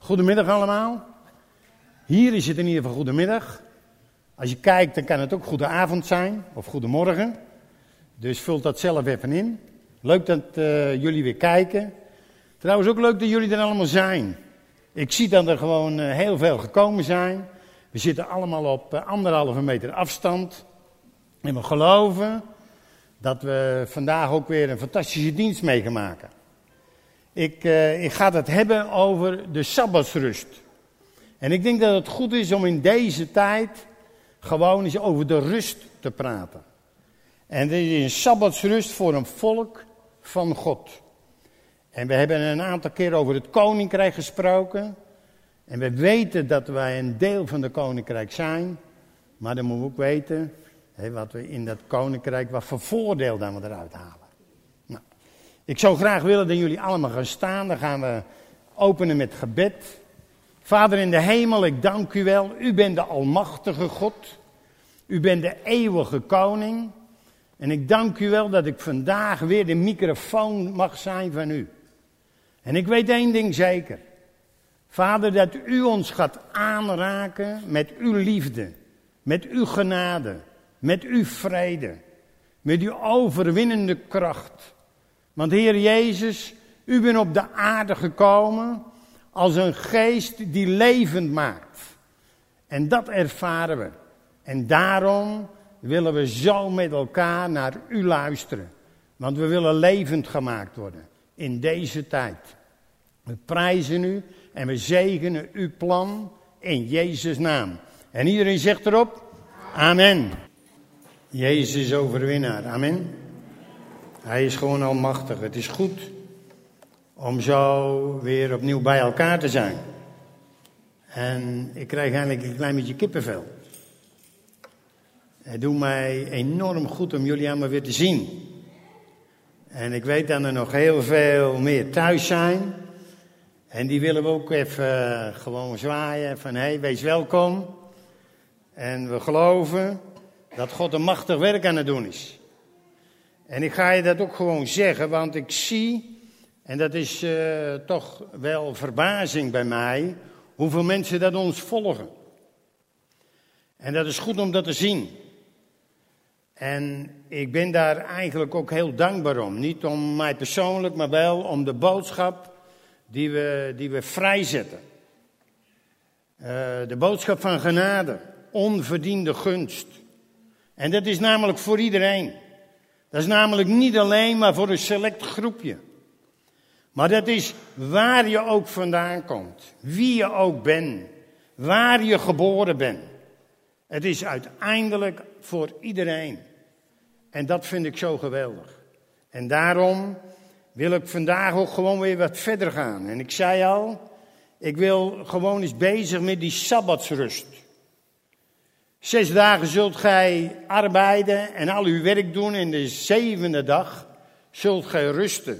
Goedemiddag allemaal. Hier is het in ieder geval goedemiddag. Als je kijkt, dan kan het ook goedenavond zijn of goedemorgen. Dus vult dat zelf even in. Leuk dat jullie weer kijken. Trouwens ook leuk dat jullie er allemaal zijn. Ik zie dat er gewoon heel veel gekomen zijn. We zitten allemaal op 1,5 meter afstand. En we geloven dat we vandaag ook weer een fantastische dienst mee gaan maken. Ik ga het hebben over de Sabbatsrust. En ik denk dat het goed is om in deze tijd gewoon eens over de rust te praten. En dit is een Sabbatsrust voor een volk van God. En we hebben een aantal keer over het koninkrijk gesproken. En we weten dat wij een deel van het koninkrijk zijn. Maar dan moeten we ook weten wat we in dat koninkrijk, wat voor voordeel dan we eruit halen. Nou, ik zou graag willen dat jullie allemaal gaan staan. Dan gaan we openen met gebed. Vader in de hemel, ik dank u wel. U bent de almachtige God. U bent de eeuwige koning. En ik dank u wel dat ik vandaag weer de microfoon mag zijn van u. En ik weet één ding zeker. Vader, dat u ons gaat aanraken met uw liefde, met uw genade, met uw vrede, met uw overwinnende kracht. Want Heer Jezus, u bent op de aarde gekomen als een geest die levend maakt. En dat ervaren we. En daarom willen we zo met elkaar naar u luisteren. Want we willen levend gemaakt worden in deze tijd. We prijzen u en we zegenen uw plan in Jezus' naam. En iedereen zegt erop, amen. Jezus is overwinnaar, amen. Hij is gewoon almachtig. Het is goed om zo weer opnieuw bij elkaar te zijn. En ik krijg eigenlijk een klein beetje kippenvel. Het doet mij enorm goed om jullie allemaal weer te zien. En ik weet dat er nog heel veel meer thuis zijn. En die willen we ook even gewoon zwaaien van hey, wees welkom. En we geloven dat God een machtig werk aan het doen is. En ik ga je dat ook gewoon zeggen, want ik zie, en dat is toch wel verbazing bij mij, hoeveel mensen dat ons volgen. En dat is goed om dat te zien. En ik ben daar eigenlijk ook heel dankbaar om. Niet om mij persoonlijk, maar wel om de boodschap die we vrijzetten. De boodschap van genade, onverdiende gunst. En dat is namelijk voor iedereen. Dat is namelijk niet alleen maar voor een select groepje. Maar dat is waar je ook vandaan komt. Wie je ook bent. Waar je geboren bent. Het is uiteindelijk voor iedereen. En dat vind ik zo geweldig. En daarom wil ik vandaag ook gewoon weer wat verder gaan. En ik zei al, ik wil gewoon eens bezig met die Sabbatsrust. 6 dagen zult gij arbeiden en al uw werk doen. En de 7e dag zult gij rusten.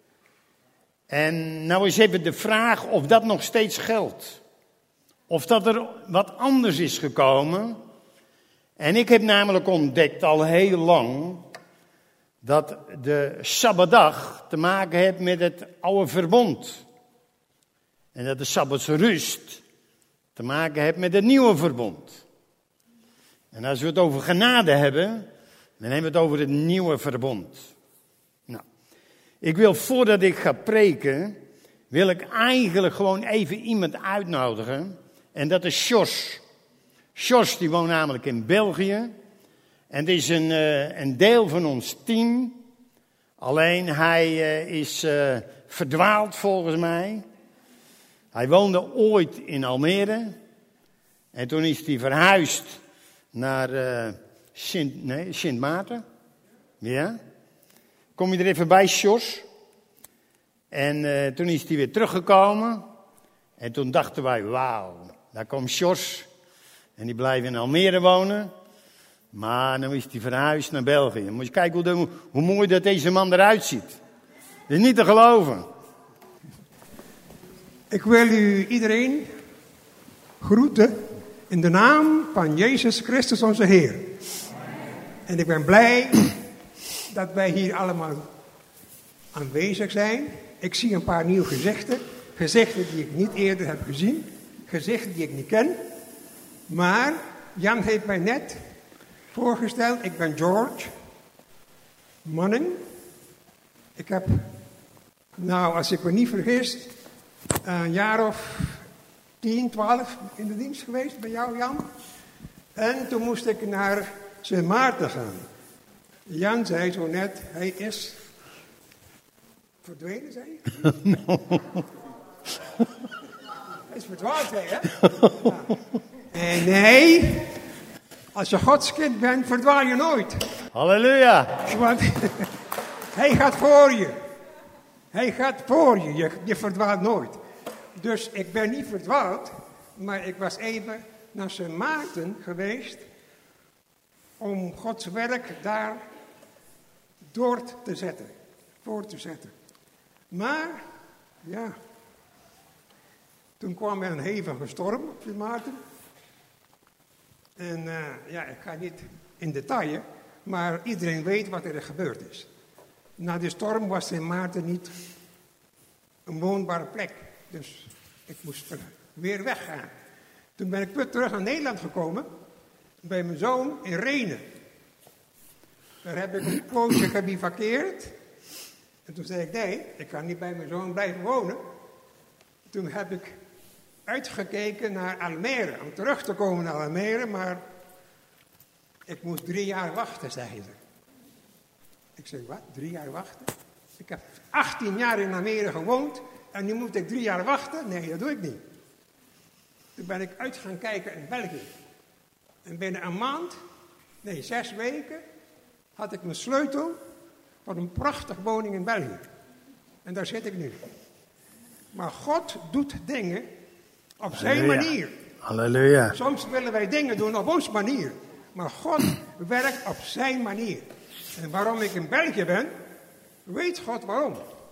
En nou is even de vraag of dat nog steeds geldt. Of dat er wat anders is gekomen. En ik heb namelijk ontdekt al heel lang dat de Sabbatdag te maken heeft met het oude verbond. En dat de Sabbatsrust te maken heeft met het nieuwe verbond. En als we het over genade hebben, dan hebben we het over het nieuwe verbond. Nou, ik wil voordat ik ga preken, wil ik eigenlijk gewoon even iemand uitnodigen. En dat is Jos. Jos die woont namelijk in België. En het is een deel van ons team. Alleen hij is verdwaald volgens mij. Hij woonde ooit in Almere. En toen is hij verhuisd naar Sint Maarten. Ja. Kom je er even bij, Jos? En toen is hij weer teruggekomen. En toen dachten wij, wauw, daar komt Jos. En die blijft in Almere wonen. Maar dan is hij verhuisd naar België. Moet je kijken hoe mooi dat deze man eruit ziet. Dat is niet te geloven. Ik wil u iedereen groeten in de naam van Jezus Christus onze Heer. En ik ben blij dat wij hier allemaal aanwezig zijn. Ik zie een paar nieuwe gezichten. Gezichten die ik niet eerder heb gezien. Gezichten die ik niet ken. Maar Jan heeft mij net voorgesteld. Ik ben George Manning. Ik heb, als ik me niet vergis, een jaar of 10, 12 in de dienst geweest bij jou, Jan. En toen moest ik naar Sint Maarten gaan. Jan zei zo net, hij is verdwenen, zei je? Hij is verdwaald, zei je, hè? Ja. En nee, als je Gods kind bent, verdwaal je nooit. Halleluja. Want hij gaat voor je. Hij gaat voor je. Je verdwaalt nooit. Dus ik ben niet verdwaald, maar ik was even naar Sint Maarten geweest om Gods werk daar voort te zetten. Maar, ja, toen kwam er een hevige storm op Sint Maarten. En ik ga niet in detail, maar iedereen weet wat er gebeurd is. Na de storm was Sint Maarten niet een woonbare plek. Dus ik moest weer weggaan. Toen ben ik weer terug naar Nederland gekomen. Bij mijn zoon in Renen. Daar heb ik een poosje gebivakkeerd. En toen zei ik, nee, ik kan niet bij mijn zoon blijven wonen. Toen heb ik uitgekeken naar Almere. Om terug te komen naar Almere, maar ik moest 3 jaar wachten, zei ze. Ik zei, wat? 3 jaar wachten? Ik heb 18 jaar in Almere gewoond en nu moet ik 3 jaar wachten? Nee, dat doe ik niet. Toen ben ik uit gaan kijken in België. En binnen een maand, 6 weken, had ik mijn sleutel van een prachtige woning in België. En daar zit ik nu. Maar God doet dingen op zijn manier. Halleluja. Soms willen wij dingen doen op onze manier. Maar God werkt op zijn manier. En waarom ik in België ben, weet God waarom.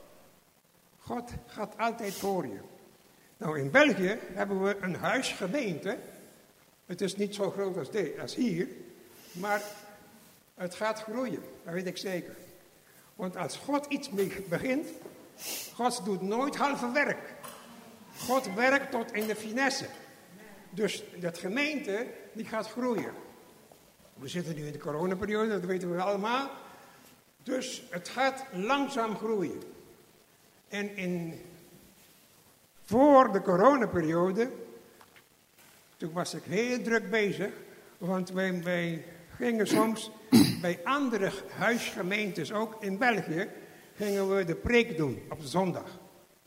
God gaat altijd voor je. Nou, in België hebben we een huisgemeente. Het is niet zo groot als hier. Maar het gaat groeien. Dat weet ik zeker. Want als God iets begint, God doet nooit halve werk. God werkt tot in de finesse. Dus dat gemeente, die gaat groeien. We zitten nu in de coronaperiode, dat weten we allemaal. Dus het gaat langzaam groeien. En voor de coronaperiode, toen was ik heel druk bezig. Want wij gingen soms bij andere huisgemeentes, ook in België, gingen we de preek doen op de zondag.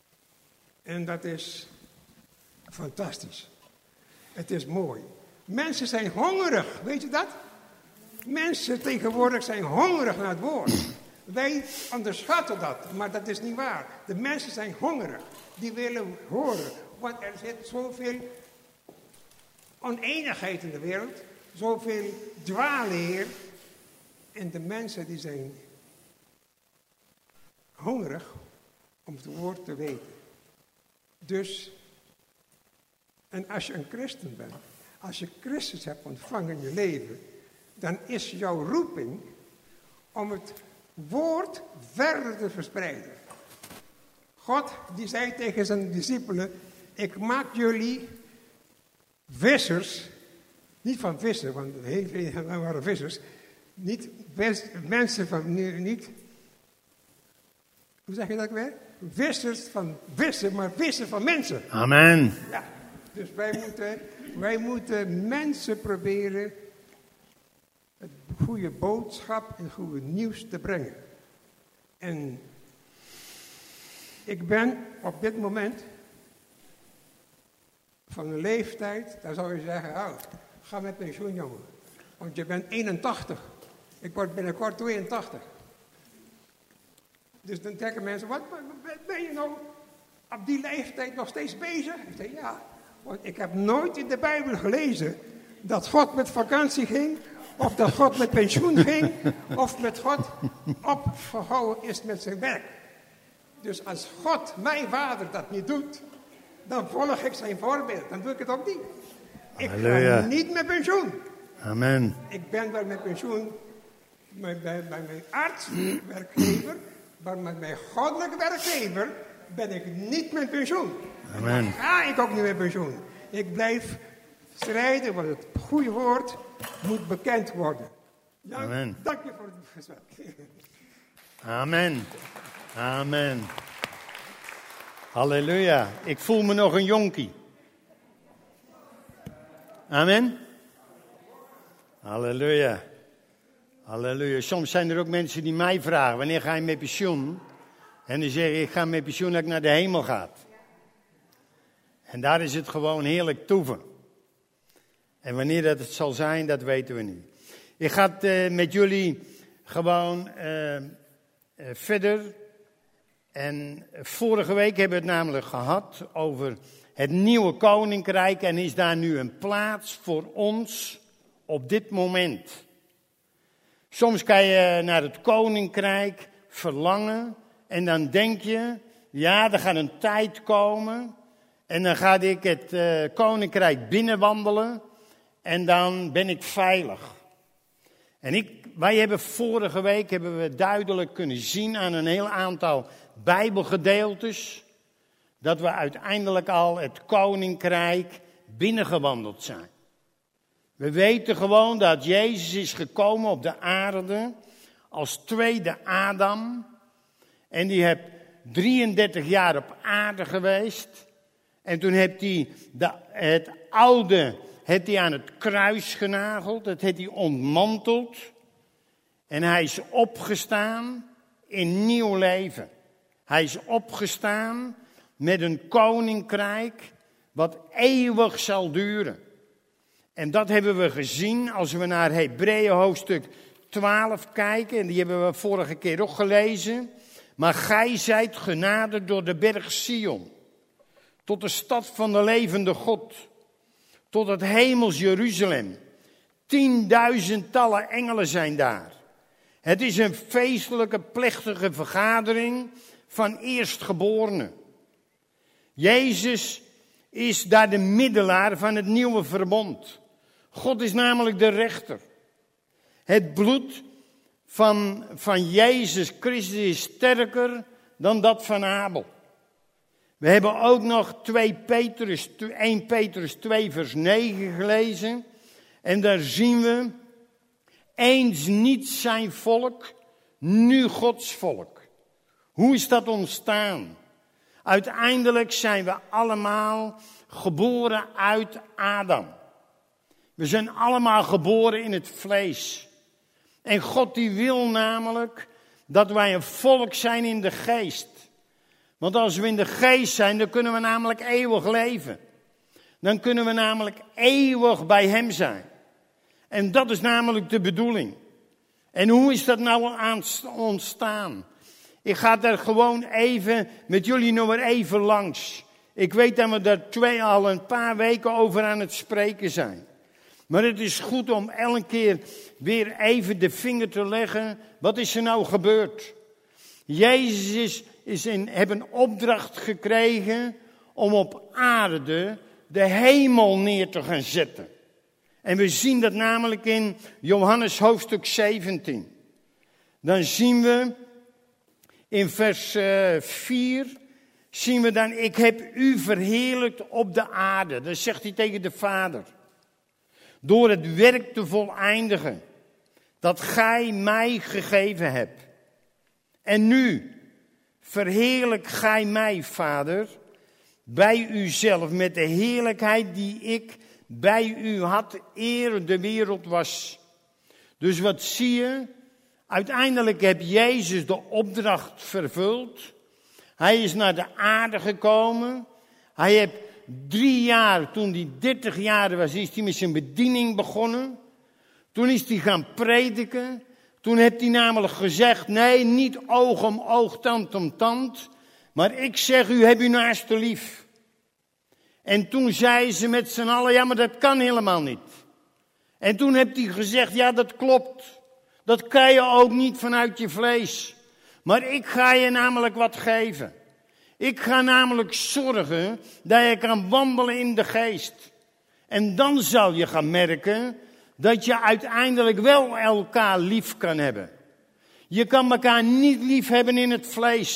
En dat is fantastisch. Het is mooi. Mensen zijn hongerig, weet je dat? Mensen tegenwoordig zijn hongerig naar het woord. Wij onderschatten dat, maar dat is niet waar. De mensen zijn hongerig. Die willen horen. Want er zit zoveel oneenigheid in de wereld. Zoveel dwaalleer. En de mensen die zijn hongerig om het woord te weten. Dus, en als je een christen bent, als je Christus hebt ontvangen in je leven, dan is jouw roeping om het woord verder te verspreiden. God die zei tegen zijn discipelen, ik maak jullie vissers, niet van vissen, want heel veel waren vissers, niet mensen van, niet, hoe zeg je dat weer? Vissers van vissen, maar vissen van mensen. Amen. Ja, dus wij moeten mensen proberen het goede boodschap en goede nieuws te brengen. En ik ben op dit moment van een leeftijd, daar zou je zeggen, ga met pensioen, jongen. Want je bent 81. Ik word binnenkort 82. Dus dan denken mensen, wat ben je nou op die leeftijd nog steeds bezig? Ik zeg, ja, want ik heb nooit in de Bijbel gelezen dat God met vakantie ging, of dat God met pensioen ging, of met God opgehouden is met zijn werk. Dus als God, mijn vader, dat niet doet, dan volg ik zijn voorbeeld. Dan doe ik het ook niet. Ik ga niet met pensioen. Amen. Ik ben wel met pensioen bij mijn arts, werkgever, maar met mijn goddelijke werkgever ben ik niet met pensioen. Amen. Dan ga ik ook niet met pensioen. Ik blijf strijden, want het goede woord moet bekend worden. Amen. Dank je voor het gesprek. Amen. Amen. Halleluja. Ik voel me nog een jonkie. Amen. Halleluja. Halleluja. Soms zijn er ook mensen die mij vragen, wanneer ga je met pensioen? En dan zeg ik ga met pensioen dat ik naar de hemel ga. En daar is het gewoon heerlijk toeven. En wanneer dat het zal zijn, dat weten we niet. Ik ga met jullie gewoon verder. En vorige week hebben we het namelijk gehad over het nieuwe koninkrijk. En is daar nu een plaats voor ons op dit moment? Soms kan je naar het koninkrijk verlangen. En dan denk je, ja, er gaat een tijd komen. En dan ga ik het koninkrijk binnenwandelen. En dan ben ik veilig. En wij hebben vorige week duidelijk kunnen zien aan een heel aantal Bijbelgedeeltes dat we uiteindelijk al het koninkrijk binnengewandeld zijn. We weten gewoon dat Jezus is gekomen op de aarde als tweede Adam. En die heeft 33 jaar op aarde geweest. En toen heeft hij het oude aan het kruis genageld. Dat heeft hij ontmanteld. En hij is opgestaan in nieuw leven. Hij is opgestaan met een koninkrijk wat eeuwig zal duren. En dat hebben we gezien als we naar Hebreeën hoofdstuk 12 kijken. En die hebben we vorige keer ook gelezen. Maar gij zijt genaderd door de berg Sion. Tot de stad van de levende God. Tot het hemels Jeruzalem. 10.000-tallen engelen zijn daar. Het is een feestelijke, plechtige vergadering van eerstgeborenen. Jezus is daar de middelaar van het nieuwe verbond. God is namelijk de rechter. Het bloed van Jezus Christus is sterker dan dat van Abel. We hebben ook nog 1 Petrus 2 vers 9 gelezen. En daar zien we, eens niet zijn volk, nu Gods volk. Hoe is dat ontstaan? Uiteindelijk zijn we allemaal geboren uit Adam. We zijn allemaal geboren in het vlees. En God die wil namelijk dat wij een volk zijn in de geest. Want als we in de geest zijn, dan kunnen we namelijk eeuwig leven. Dan kunnen we namelijk eeuwig bij hem zijn. En dat is namelijk de bedoeling. En hoe is dat nou ontstaan? Ik ga daar gewoon even met jullie nog maar even langs. Ik weet dat we daar al een paar weken over aan het spreken zijn. Maar het is goed om elke keer weer even de vinger te leggen. Wat is er nou gebeurd? Jezus heeft een opdracht gekregen om op aarde de hemel neer te gaan zetten. En we zien dat namelijk in Johannes hoofdstuk 17. Dan zien we in vers 4, zien we dan, ik heb u verheerlijkt op de aarde. Dat zegt hij tegen de Vader. Door het werk te voleindigen, dat gij mij gegeven hebt. En nu, verheerlijk gij mij, Vader, bij uzelf met de heerlijkheid die ik bij u had eer de wereld was. Dus wat zie je? Uiteindelijk heb Jezus de opdracht vervuld. Hij is naar de aarde gekomen. Hij heeft 3 jaar, toen hij 30 jaar was, is hij met zijn bediening begonnen. Toen is hij gaan prediken. Toen heeft hij namelijk gezegd, nee, niet oog om oog, tand om tand. Maar ik zeg, u hebt uw naaste lief. En toen zeiden ze met z'n allen, ja, maar dat kan helemaal niet. En toen heeft hij gezegd, ja, dat klopt. Dat kan je ook niet vanuit je vlees. Maar ik ga je namelijk wat geven. Ik ga namelijk zorgen dat je kan wandelen in de geest. En dan zal je gaan merken dat je uiteindelijk wel elkaar lief kan hebben. Je kan elkaar niet lief hebben in het vlees.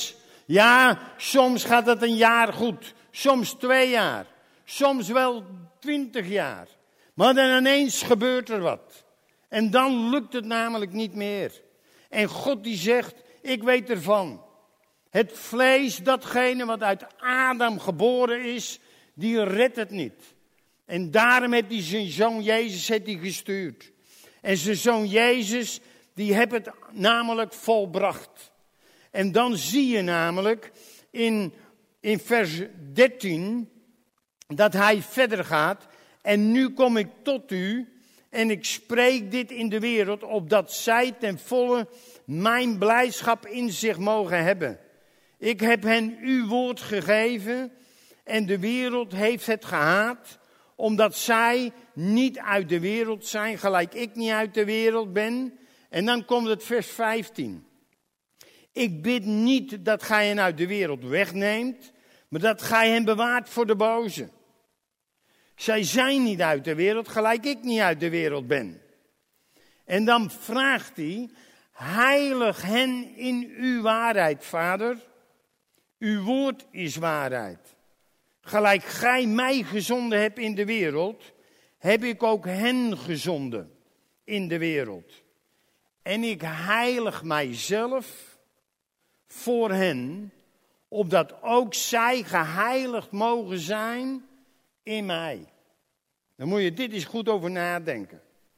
Ja, soms gaat het een jaar goed, soms 2 jaar, soms wel 20 jaar. Maar dan ineens gebeurt er wat. En dan lukt het namelijk niet meer. En God die zegt, ik weet ervan. Het vlees, datgene wat uit Adam geboren is, die redt het niet. En daarom heeft hij zijn zoon Jezus gestuurd. En zijn zoon Jezus, die heeft het namelijk volbracht. En dan zie je namelijk in vers 13 dat hij verder gaat. En nu kom ik tot u en ik spreek dit in de wereld, opdat zij ten volle mijn blijdschap in zich mogen hebben. Ik heb hen uw woord gegeven en de wereld heeft het gehaat, omdat zij niet uit de wereld zijn, gelijk ik niet uit de wereld ben. En dan komt het vers 15. Ik bid niet dat gij hen uit de wereld wegneemt, maar dat gij hen bewaart voor de boze. Zij zijn niet uit de wereld, gelijk ik niet uit de wereld ben. En dan vraagt hij, heilig hen in uw waarheid, Vader. Uw woord is waarheid. Gelijk gij mij gezonden hebt in de wereld, heb ik ook hen gezonden in de wereld. En ik heilig mijzelf voor hen, opdat ook zij geheiligd mogen zijn in mij. Dan moet je dit eens goed over nadenken.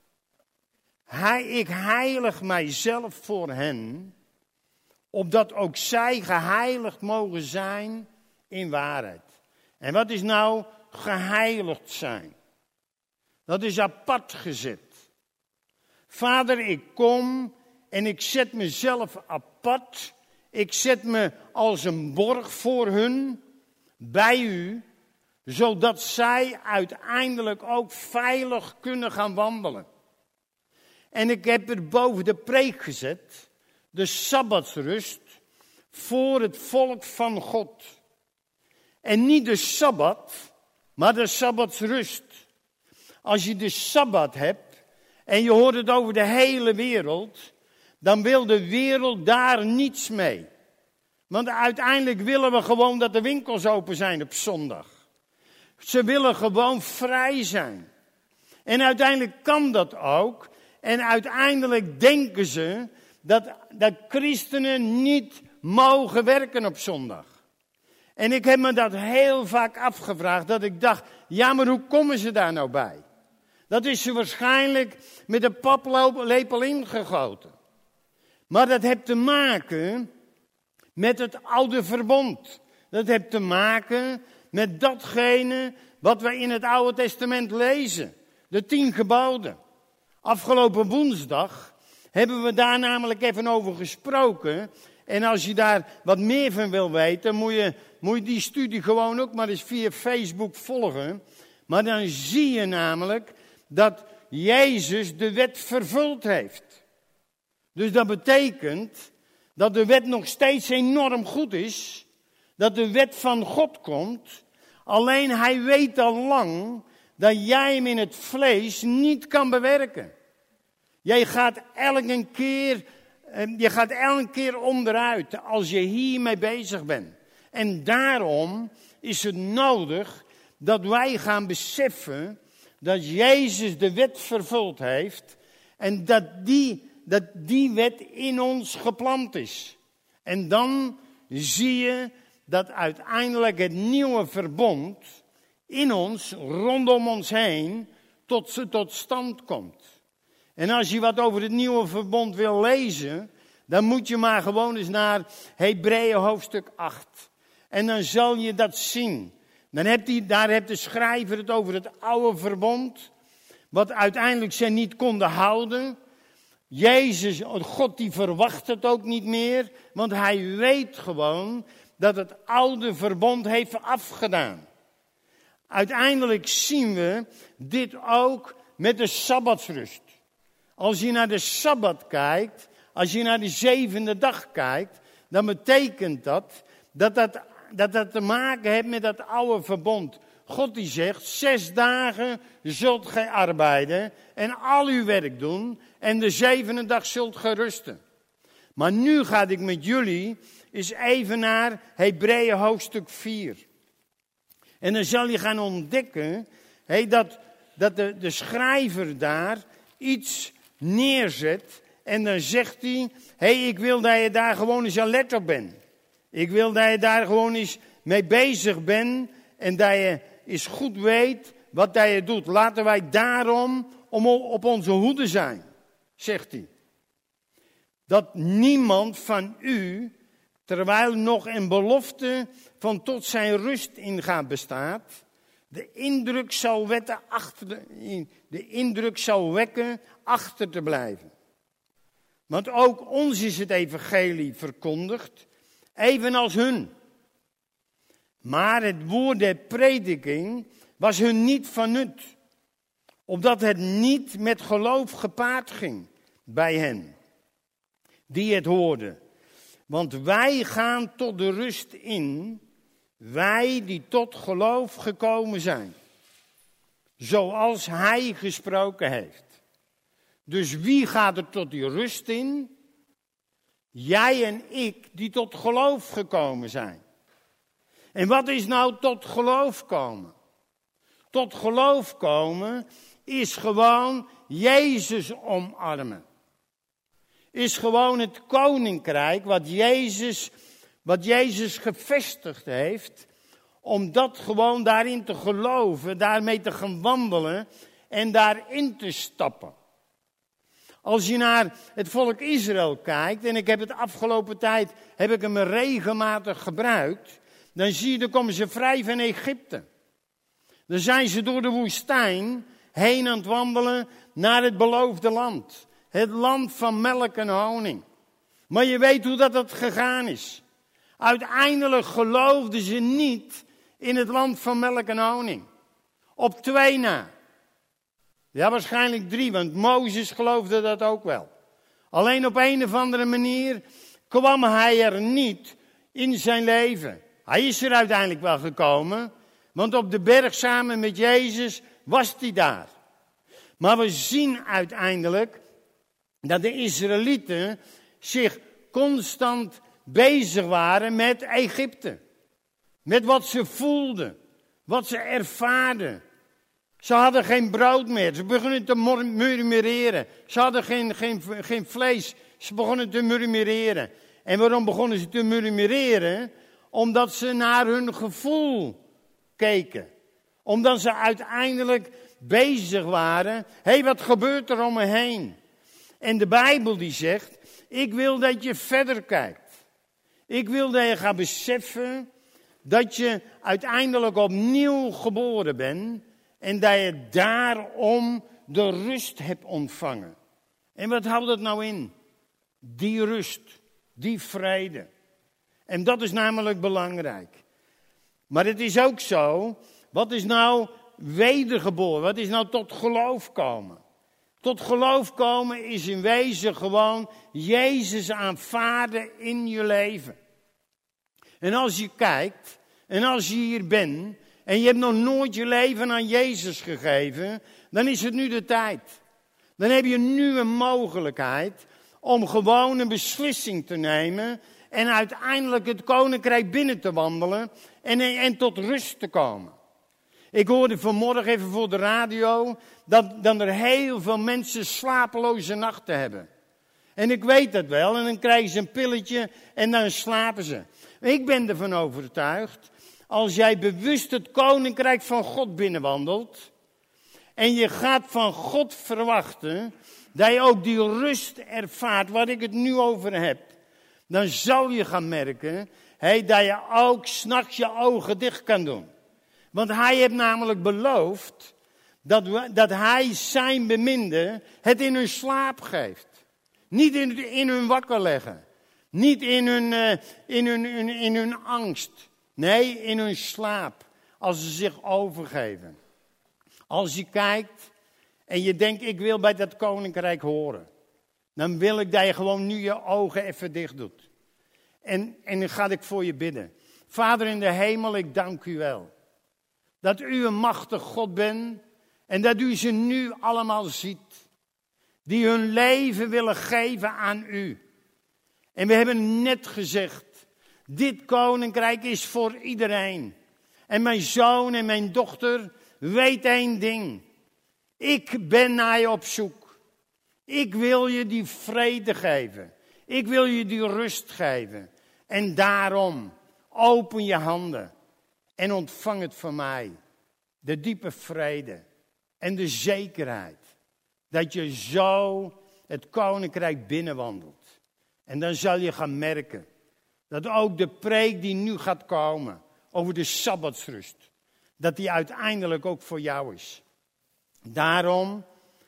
Ik heilig mijzelf voor hen, opdat ook zij geheiligd mogen zijn in waarheid. En wat is nou geheiligd zijn? Dat is apart gezet. Vader, ik kom en ik zet mezelf apart. Ik zet me als een borg voor hun, bij u, zodat zij uiteindelijk ook veilig kunnen gaan wandelen. En ik heb er boven de preek gezet, de Sabbatsrust voor het volk van God. En niet de Sabbat, maar de Sabbatsrust. Als je de Sabbat hebt en je hoort het over de hele wereld, dan wil de wereld daar niets mee. Want uiteindelijk willen we gewoon dat de winkels open zijn op zondag. Ze willen gewoon vrij zijn. En uiteindelijk kan dat ook. En uiteindelijk denken ze dat christenen niet mogen werken op zondag. En ik heb me dat heel vaak afgevraagd, dat ik dacht, ja, maar hoe komen ze daar nou bij? Dat is ze waarschijnlijk met een paplepel ingegoten. Maar dat heeft te maken met het oude verbond. Dat heeft te maken met datgene wat we in het Oude Testament lezen. De 10 geboden. Afgelopen woensdag hebben we daar namelijk even over gesproken. En als je daar wat meer van wil weten, moet je die studie gewoon ook maar eens via Facebook volgen. Maar dan zie je namelijk dat Jezus de wet vervuld heeft. Dus dat betekent dat de wet nog steeds enorm goed is. Dat de wet van God komt. Alleen hij weet al lang dat jij hem in het vlees niet kan bewerken. Je gaat elke keer onderuit als je hiermee bezig bent. En daarom is het nodig dat wij gaan beseffen dat Jezus de wet vervuld heeft. En dat die wet in ons geplant is. En dan zie je dat uiteindelijk het nieuwe verbond in ons, rondom ons heen, tot stand komt. En als je wat over het nieuwe verbond wil lezen, dan moet je maar gewoon eens naar Hebreeën hoofdstuk 8. En dan zal je dat zien. Daar heeft de schrijver het over het oude verbond, wat uiteindelijk ze niet konden houden. Jezus, God, die verwacht het ook niet meer, want hij weet gewoon dat het oude verbond heeft afgedaan. Uiteindelijk zien we dit ook met de Sabbatsrust. Als je naar de Sabbat kijkt, als je naar de 7e dag kijkt, dan betekent dat te maken heeft met dat oude verbond. God die zegt, 6 dagen zult gij arbeiden en al uw werk doen en de 7e dag zult gij rusten. Maar nu ga ik met jullie eens even naar Hebreeën hoofdstuk 4. En dan zal je gaan ontdekken dat de schrijver daar iets neerzet. En dan zegt hij, ik wil dat je daar gewoon eens alert op bent. Ik wil dat je daar gewoon eens mee bezig bent. En dat je eens goed weet wat dat je doet. Laten wij daarom op onze hoede zijn, zegt hij. Dat niemand van u, terwijl nog een belofte van tot zijn rust ingaan bestaat, de indruk zal wekken achter te blijven. Want ook ons is het evangelie verkondigd, evenals hun. Maar het woord der prediking was hun niet van nut, opdat het niet met geloof gepaard ging bij hen, die het hoorden. Want wij gaan tot de rust in, wij die tot geloof gekomen zijn, zoals hij gesproken heeft. Dus wie gaat er tot die rust in? Jij en ik die tot geloof gekomen zijn. En wat is nou tot geloof komen? Tot geloof komen is gewoon Jezus omarmen. Is gewoon het koninkrijk wat Jezus gevestigd heeft, om dat gewoon daarin te geloven, daarmee te gaan wandelen en daarin te stappen. Als je naar het volk Israël kijkt, en ik heb het afgelopen tijd, heb ik hem regelmatig gebruikt, dan zie je, dan komen ze vrij van Egypte. Dan zijn ze door de woestijn heen aan het wandelen naar het beloofde land. Het land van melk en honing. Maar je weet hoe dat gegaan is. Uiteindelijk geloofden ze niet in het land van melk en honing. Op 2 na. Ja, waarschijnlijk 3, want Mozes geloofde dat ook wel. Alleen op een of andere manier kwam hij er niet in zijn leven. Hij is er uiteindelijk wel gekomen, want op de berg samen met Jezus was hij daar. Maar we zien uiteindelijk dat de Israëlieten zich constant bezig waren met Egypte. Met wat ze voelden, wat ze ervaarden. Ze hadden geen brood meer, ze begonnen te murmureren. Ze hadden geen vlees, ze begonnen te murmureren. En waarom begonnen ze te murmureren? Omdat ze naar hun gevoel keken. Omdat ze uiteindelijk bezig waren. Hé, wat gebeurt er om me heen? En de Bijbel die zegt, ik wil dat je verder kijkt. Ik wil dat je gaat beseffen dat je uiteindelijk opnieuw geboren bent. En dat je daarom de rust hebt ontvangen. En wat houdt dat nou in? Die rust, die vrede. En dat is namelijk belangrijk. Maar het is ook zo, wat is nou wedergeboren? Wat is nou tot geloof komen? Tot geloof komen is in wezen gewoon Jezus aanvaarden in je leven. En als je kijkt, en als je hier bent, en je hebt nog nooit je leven aan Jezus gegeven, dan is het nu de tijd. Dan heb je nu een mogelijkheid om gewoon een beslissing te nemen en uiteindelijk het koninkrijk binnen te wandelen en tot rust te komen. Ik hoorde vanmorgen even voor de radio dat er heel veel mensen slapeloze nachten hebben. En ik weet dat wel, en dan krijgen ze een pilletje en dan slapen ze. Ik ben ervan overtuigd, als jij bewust het koninkrijk van God binnenwandelt en je gaat van God verwachten dat je ook die rust ervaart waar ik het nu over heb, dan zal je gaan merken dat je ook 's nachts je ogen dicht kan doen. Want hij heeft namelijk beloofd dat hij zijn beminde het in hun slaap geeft. Niet in hun wakker leggen. Niet in hun angst. Nee, in hun slaap. Als ze zich overgeven. Als je kijkt en je denkt, ik wil bij dat koninkrijk horen. Dan wil ik dat je gewoon nu je ogen even dicht doet. En dan ga ik voor je bidden. Vader in de hemel, ik dank u wel. Dat u een machtig God bent. En dat u ze nu allemaal ziet. Die hun leven willen geven aan u. En we hebben net gezegd, dit koninkrijk is voor iedereen. En mijn zoon en mijn dochter, weet één ding. Ik ben naar je op zoek. Ik wil je die vrede geven. Ik wil je die rust geven. En daarom, open je handen en ontvang het van mij. De diepe vrede en de zekerheid dat je zo het koninkrijk binnenwandelt. En dan zal je gaan merken dat ook de preek die nu gaat komen over de sabbatsrust, dat die uiteindelijk ook voor jou is. Daarom,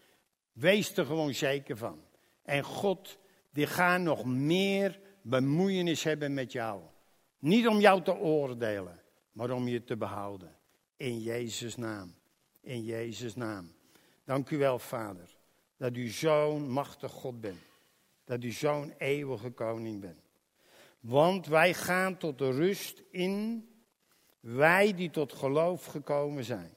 wees er gewoon zeker van. En God, die gaat nog meer bemoeienis hebben met jou. Niet om jou te oordelen, maar om je te behouden. In Jezus' naam. In Jezus' naam. Dank u wel, Vader, dat u zo'n machtig God bent. Dat u zo'n eeuwige koning bent. Want wij gaan tot de rust in, wij die tot geloof gekomen zijn.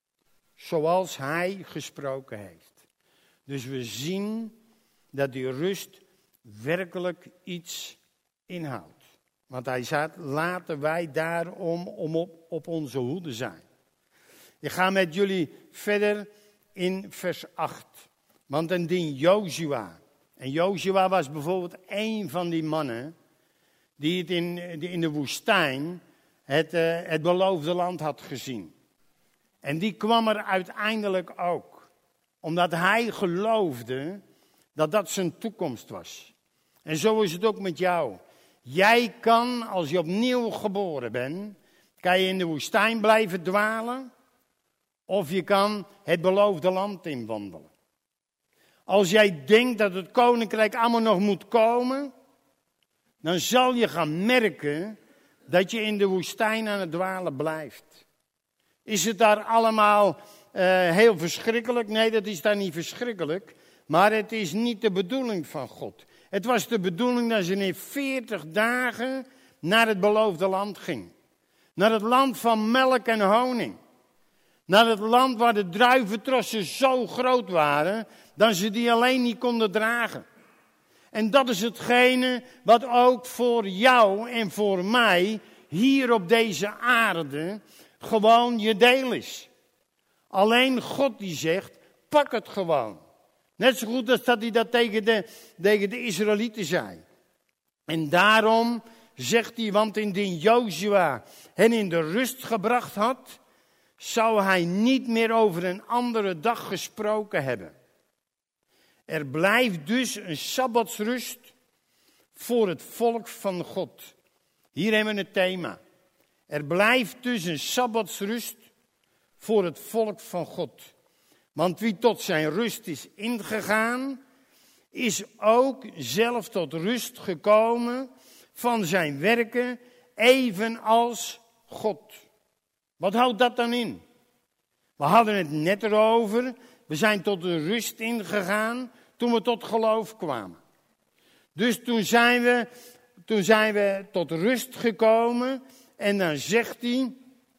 Zoals hij gesproken heeft. Dus we zien dat die rust werkelijk iets inhoudt. Want hij zegt, laten wij daarom op onze hoede zijn. Ik ga met jullie verder in vers 8. Want dan dient Jozua. En Jozua was bijvoorbeeld een van die mannen die het in de woestijn het beloofde land had gezien. En die kwam er uiteindelijk ook. Omdat hij geloofde dat dat zijn toekomst was. En zo is het ook met jou. Jij kan, als je opnieuw geboren bent, kan je in de woestijn blijven dwalen. Of je kan het beloofde land inwandelen. Als jij denkt dat het koninkrijk allemaal nog moet komen, dan zal je gaan merken dat je in de woestijn aan het dwalen blijft. Is het daar allemaal heel verschrikkelijk? Nee, dat is daar niet verschrikkelijk. Maar het is niet de bedoeling van God. Het was de bedoeling dat ze in 40 dagen naar het beloofde land ging. Naar het land van melk en honing. Naar het land waar de druiventrossen zo groot waren, dat ze die alleen niet konden dragen. En dat is hetgene wat ook voor jou en voor mij hier op deze aarde gewoon je deel is. Alleen God die zegt, pak het gewoon. Net zo goed als dat hij dat tegen de Israëlieten zei. En daarom zegt hij, want indien Jozua hen in de rust gebracht had, zou hij niet meer over een andere dag gesproken hebben. Er blijft dus een sabbatsrust voor het volk van God. Hier hebben we het thema. Er blijft dus een sabbatsrust voor het volk van God. Want wie tot zijn rust is ingegaan, is ook zelf tot rust gekomen van zijn werken, evenals God. Wat houdt dat dan in? We hadden het net erover. We zijn tot de rust ingegaan toen we tot geloof kwamen. Dus toen zijn we tot rust gekomen. En dan zegt hij,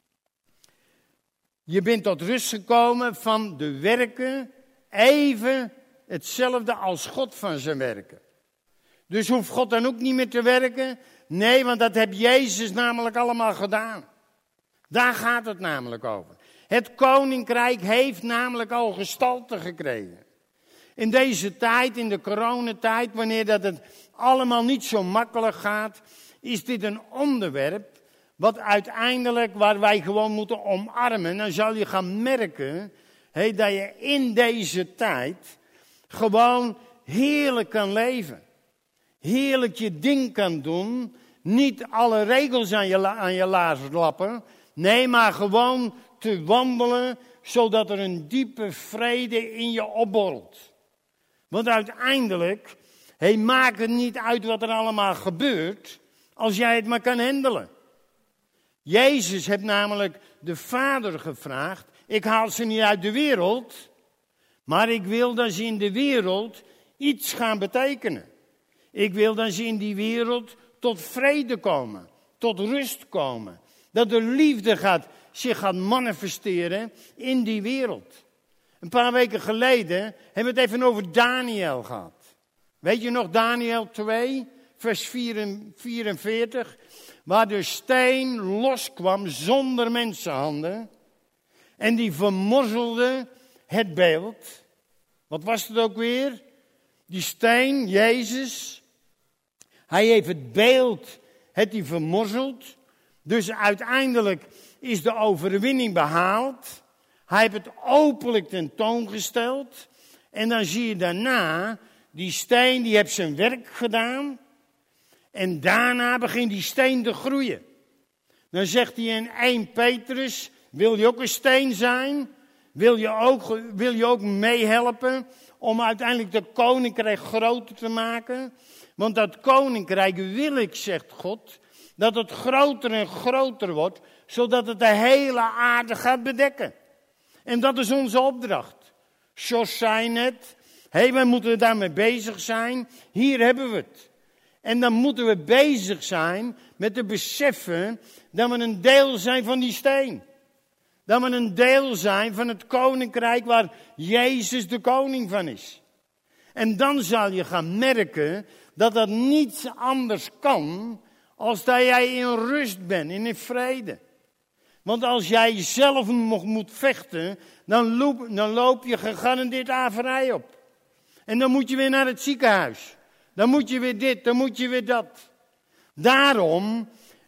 je bent tot rust gekomen van de werken, even hetzelfde als God van zijn werken. Dus hoeft God dan ook niet meer te werken? Nee, want dat heeft Jezus namelijk allemaal gedaan. Daar gaat het namelijk over. Het koninkrijk heeft namelijk al gestalte gekregen. In deze tijd, in de coronatijd, wanneer dat het allemaal niet zo makkelijk gaat, is dit een onderwerp wat uiteindelijk, waar wij gewoon moeten omarmen. Dan zal je gaan merken dat je in deze tijd gewoon heerlijk kan leven. Heerlijk je ding kan doen. Niet alle regels aan je laars lappen. Nee, maar gewoon te wandelen, zodat er een diepe vrede in je opborrelt. Want uiteindelijk, maakt het niet uit wat er allemaal gebeurt, als jij het maar kan handelen. Jezus heeft namelijk de Vader gevraagd, ik haal ze niet uit de wereld, maar ik wil dat ze in de wereld iets gaan betekenen. Ik wil dat ze in die wereld tot vrede komen, tot rust komen. Dat de liefde zich gaat manifesteren in die wereld. Een paar weken geleden hebben we het even over Daniel gehad. Weet je nog, Daniel 2, vers 44, waar de steen loskwam zonder mensenhanden en die vermorzelde het beeld. Wat was het ook weer? Die steen, Jezus, hij heeft het beeld, hij vermorzeld. Dus uiteindelijk is de overwinning behaald. Hij heeft het openlijk tentoongesteld. En dan zie je daarna, die steen die heeft zijn werk gedaan. En daarna begint die steen te groeien. Dan zegt hij in 1 Petrus, wil je ook een steen zijn? Wil je ook meehelpen om uiteindelijk de koninkrijk groter te maken? Want dat koninkrijk wil ik, zegt God, dat het groter en groter wordt, zodat het de hele aarde gaat bedekken. En dat is onze opdracht. Jos zei net, wij moeten daarmee bezig zijn. Hier hebben we het. En dan moeten we bezig zijn met te beseffen dat we een deel zijn van die steen. Dat we een deel zijn van het koninkrijk waar Jezus de koning van is. En dan zal je gaan merken dat dat niets anders kan als dat jij in rust bent, in vrede. Want als jij zelf nog moet vechten, dan loop je gegarandeerd averij op. En dan moet je weer naar het ziekenhuis. Dan moet je weer dit, dan moet je weer dat. Daarom,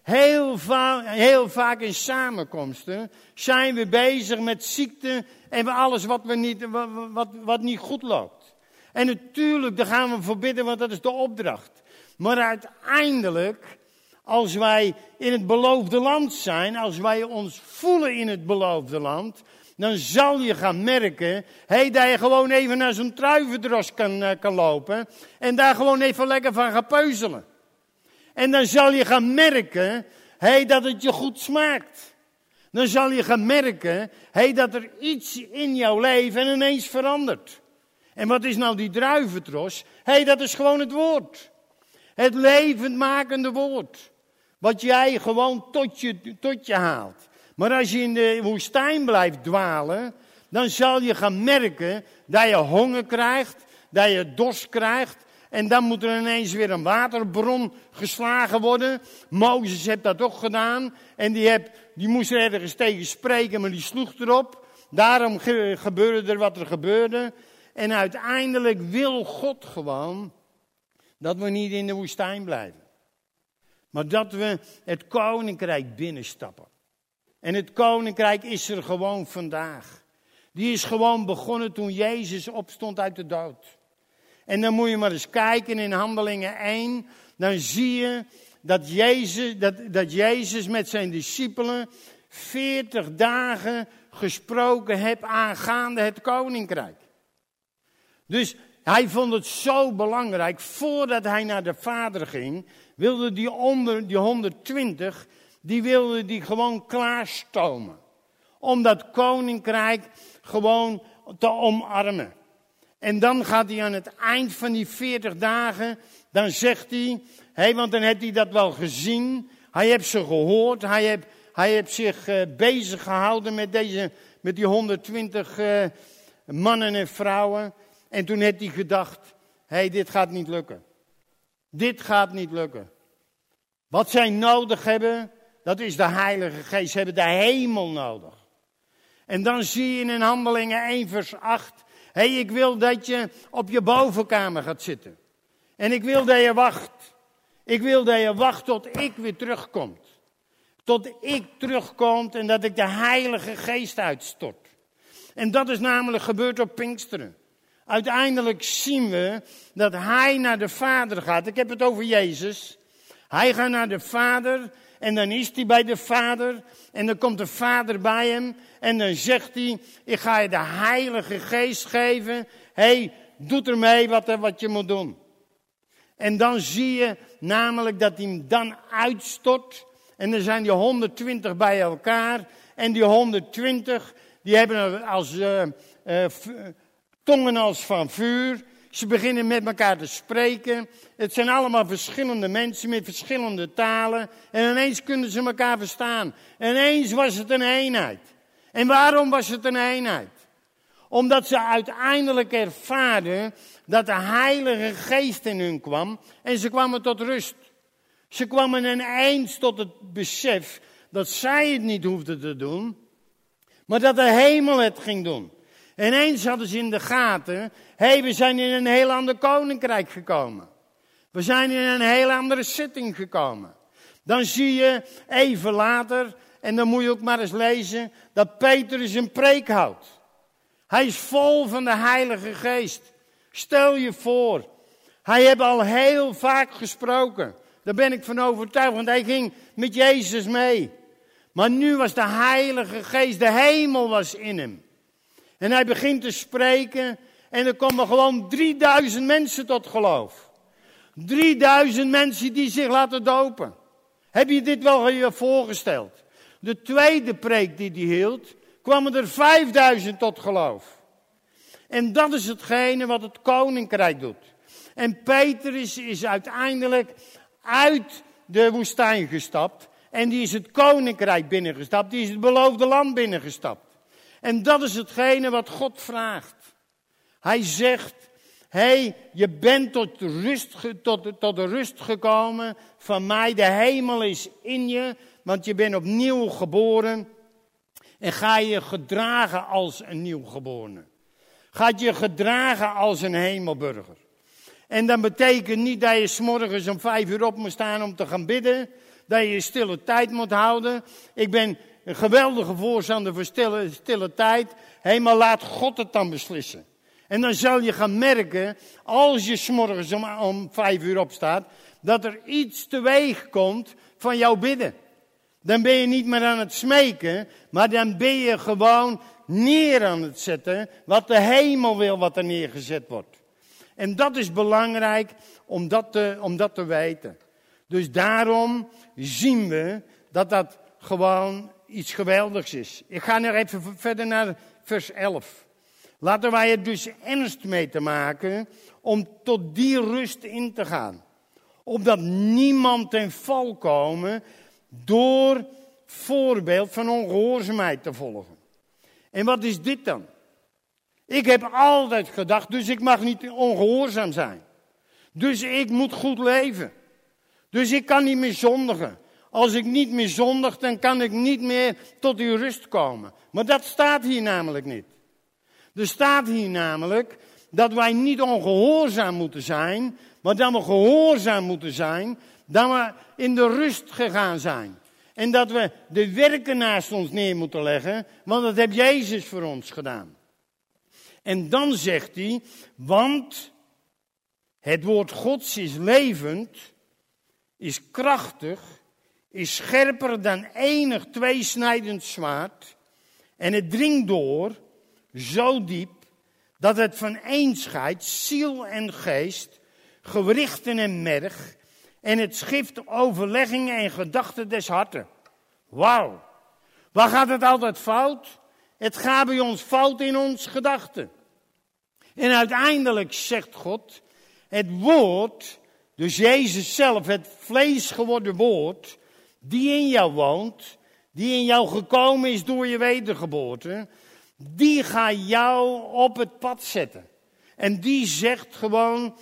heel vaak in samenkomsten, zijn we bezig met ziekte en alles wat niet goed loopt. En natuurlijk, daar gaan we voor bidden, want dat is de opdracht. Maar uiteindelijk, als wij in het beloofde land zijn, als wij ons voelen in het beloofde land, dan zal je gaan merken, dat je gewoon even naar zo'n druivendros kan lopen en daar gewoon even lekker van gaat peuzelen. En dan zal je gaan merken, dat het je goed smaakt. Dan zal je gaan merken, dat er iets in jouw leven ineens verandert. En wat is nou die druiventros? Dat is gewoon het woord. Het levendmakende woord. Wat jij gewoon tot je haalt. Maar als je in de woestijn blijft dwalen, dan zal je gaan merken dat je honger krijgt, dat je dorst krijgt. En dan moet er ineens weer een waterbron geslagen worden. Mozes heeft dat ook gedaan. En die moest er ergens tegen spreken, maar die sloeg erop. Daarom gebeurde er wat er gebeurde. En uiteindelijk wil God gewoon dat we niet in de woestijn blijven. Maar dat we het koninkrijk binnenstappen. En het koninkrijk is er gewoon vandaag. Die is gewoon begonnen toen Jezus opstond uit de dood. En dan moet je maar eens kijken in Handelingen 1. Dan zie je dat Jezus met zijn discipelen 40 dagen gesproken heeft aangaande het koninkrijk. Dus hij vond het zo belangrijk. Voordat hij naar de Vader ging, wilde die 120, die wilde die gewoon klaarstomen. Om dat koninkrijk gewoon te omarmen. En dan gaat hij aan het eind van die 40 dagen, dan zegt hij, want dan heeft hij dat wel gezien. Hij heeft ze gehoord, hij heeft zich bezig gehouden met die 120 mannen en vrouwen. En toen heeft hij gedacht, dit gaat niet lukken. Dit gaat niet lukken. Wat zij nodig hebben, dat is de Heilige Geest. Ze hebben de hemel nodig. En dan zie je in Handelingen 1 vers 8. Ik wil dat je op je bovenkamer gaat zitten. En ik wil dat je wacht. Ik wil dat je wacht tot ik weer terugkom. Tot ik terugkom en dat ik de Heilige Geest uitstort. En dat is namelijk gebeurd op Pinksteren. Uiteindelijk zien we dat hij naar de Vader gaat. Ik heb het over Jezus. Hij gaat naar de Vader en dan is hij bij de Vader. En dan komt de Vader bij hem en dan zegt hij, ik ga je de Heilige Geest geven. Doe ermee wat je moet doen. En dan zie je namelijk dat hij hem dan uitstort. En dan zijn die 120 bij elkaar. En die 120, die hebben als tongen als van vuur. Ze beginnen met elkaar te spreken. Het zijn allemaal verschillende mensen met verschillende talen. En ineens kunnen ze elkaar verstaan. En ineens was het een eenheid. En waarom was het een eenheid? Omdat ze uiteindelijk ervaarden dat de Heilige Geest in hun kwam. En ze kwamen tot rust. Ze kwamen ineens tot het besef dat zij het niet hoefden te doen. Maar dat de hemel het ging doen. En ineens hadden ze in de gaten. We zijn in een heel ander koninkrijk gekomen. We zijn in een heel andere setting gekomen. Dan zie je even later, en dan moet je ook maar eens lezen, dat Petrus een preek houdt. Hij is vol van de Heilige Geest. Stel je voor, hij heeft al heel vaak gesproken. Daar ben ik van overtuigd, want hij ging met Jezus mee. Maar nu was de Heilige Geest, de hemel was in hem. En hij begint te spreken en er komen gewoon 3000 mensen tot geloof. 3000 mensen die zich laten dopen. Heb je dit wel je voorgesteld? De tweede preek die hij hield, kwamen er 5000 tot geloof. En dat is hetgene wat het koninkrijk doet. En Petrus is uiteindelijk uit de woestijn gestapt. En die is het koninkrijk binnengestapt. Die is het beloofde land binnengestapt. En dat is hetgene wat God vraagt. Hij zegt, je bent tot de rust gekomen van mij. De hemel is in je, want je bent opnieuw geboren. En ga je gedragen als een nieuwgeborene. Gaat je gedragen als een hemelburger. En dat betekent niet dat je 's morgens om 5 uur op moet staan om te gaan bidden. Dat je stille tijd moet houden. Ik ben een geweldige voorstander voor stille tijd. Maar laat God het dan beslissen. En dan zal je gaan merken, als je 's morgens om 5 uur opstaat, dat er iets teweeg komt van jouw bidden. Dan ben je niet meer aan het smeken, maar dan ben je gewoon neer aan het zetten wat de hemel wil wat er neergezet wordt. En dat is belangrijk om dat te weten. Dus daarom zien we dat dat gewoon iets geweldigs is. Ik ga nog even verder naar vers 11. Laten wij er dus ernst mee te maken om tot die rust in te gaan. Opdat niemand ten val komen door voorbeeld van ongehoorzaamheid te volgen. En wat is dit dan? Ik heb altijd gedacht, dus ik mag niet ongehoorzaam zijn. Dus ik moet goed leven. Dus ik kan niet meer zondigen. Als ik niet meer zondig, dan kan ik niet meer tot die rust komen. Maar dat staat hier namelijk niet. Er staat hier namelijk dat wij niet ongehoorzaam moeten zijn, maar dat we gehoorzaam moeten zijn, dat we in de rust gegaan zijn. En dat we de werken naast ons neer moeten leggen, want dat heeft Jezus voor ons gedaan. En dan zegt hij, want het woord Gods is levend, is krachtig, is scherper dan enig tweesnijdend zwaard. En het dringt door, zo diep, dat het vaneenscheidt ziel en geest, gewrichten en merg, en het schift overleggingen en gedachten des harten. Wauw. Waar gaat het altijd fout? Het gaat bij ons fout in ons gedachten. En uiteindelijk zegt God, het woord, dus Jezus zelf, het vlees geworden woord, die in jou woont, die in jou gekomen is door je wedergeboorte, die gaat jou op het pad zetten. En die zegt gewoon,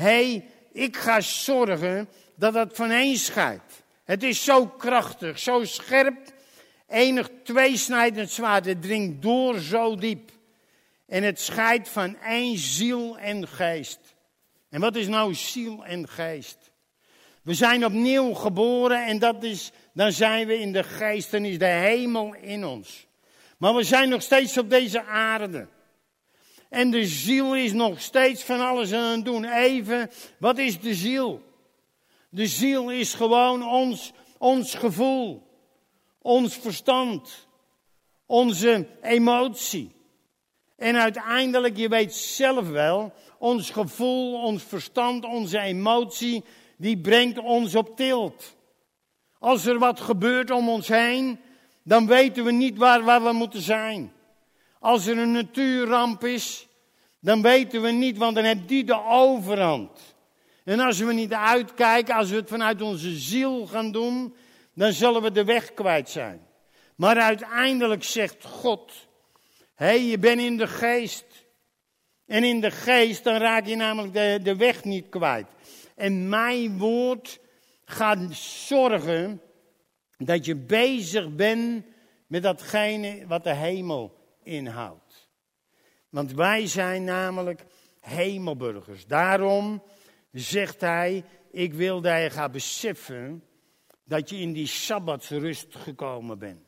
ik ga zorgen dat het vaneenscheidt. Het is zo krachtig, zo scherp, enig tweesnijdend zwaard, het dringt door zo diep. En het scheidt van één ziel en geest. En wat is nou ziel en geest? We zijn opnieuw geboren en dan zijn we in de geest en is de hemel in ons. Maar we zijn nog steeds op deze aarde. En de ziel is nog steeds van alles aan het doen. Even, wat is de ziel? De ziel is gewoon ons gevoel, ons verstand, onze emotie. En uiteindelijk, je weet zelf wel, ons gevoel, ons verstand, onze emotie, die brengt ons op tilt. Als er wat gebeurt om ons heen, dan weten we niet waar we moeten zijn. Als er een natuurramp is, dan weten we niet, want dan heeft die de overhand. En als we niet uitkijken, als we het vanuit onze ziel gaan doen, dan zullen we de weg kwijt zijn. Maar uiteindelijk zegt God, Je bent in de geest. En in de geest, dan raak je namelijk de weg niet kwijt. En mijn woord gaat zorgen dat je bezig bent met datgene wat de hemel inhoudt. Want wij zijn namelijk hemelburgers. Daarom zegt hij, ik wil dat je gaat beseffen dat je in die sabbatsrust gekomen bent.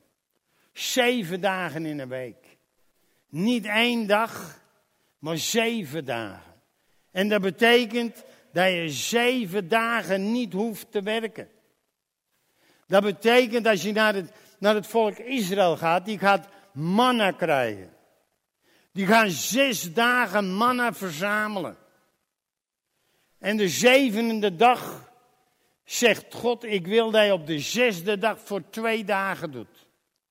7 dagen in een week. Niet 1 dag, maar 7 dagen. En dat betekent dat je 7 dagen niet hoeft te werken. Dat betekent als je naar het volk Israël gaat, die gaat manna krijgen. Die gaan 6 dagen manna verzamelen. En de 7e dag zegt God, ik wil dat je op de 6e dag voor 2 dagen doet.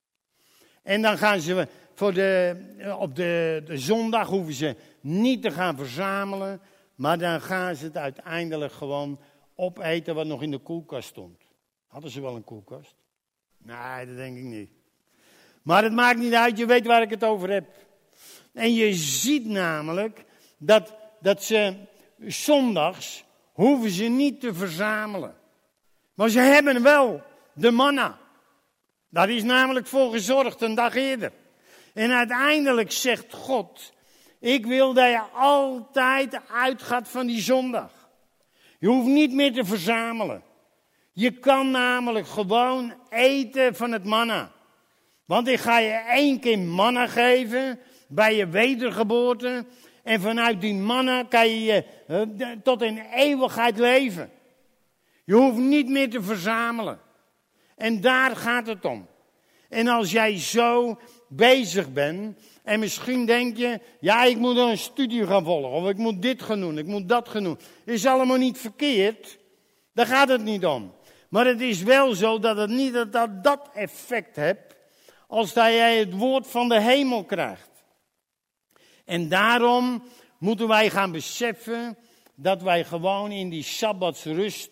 En dan gaan ze op de zondag hoeven ze niet te gaan verzamelen, maar dan gaan ze het uiteindelijk gewoon opeten wat nog in de koelkast stond. Hadden ze wel een koelkast? Nee, dat denk ik niet. Maar het maakt niet uit, je weet waar ik het over heb. En je ziet namelijk dat ze zondags hoeven ze niet te verzamelen. Maar ze hebben wel de manna. Daar is namelijk voor gezorgd een dag eerder. En uiteindelijk zegt God, ik wil dat je altijd uitgaat van die zondag. Je hoeft niet meer te verzamelen. Je kan namelijk gewoon eten van het manna. Want ik ga je 1 keer manna geven bij je wedergeboorte. En vanuit die manna kan je tot in eeuwigheid leven. Je hoeft niet meer te verzamelen. En daar gaat het om. En als jij zo bezig bent, en misschien denk je, ja, ik moet een studie gaan volgen, of ik moet dit gaan doen, ik moet dat gaan doen. Is allemaal niet verkeerd, daar gaat het niet om. Maar het is wel zo dat het niet dat effect hebt, als dat jij het woord van de hemel krijgt. En daarom moeten wij gaan beseffen, dat wij gewoon in die sabbatsrust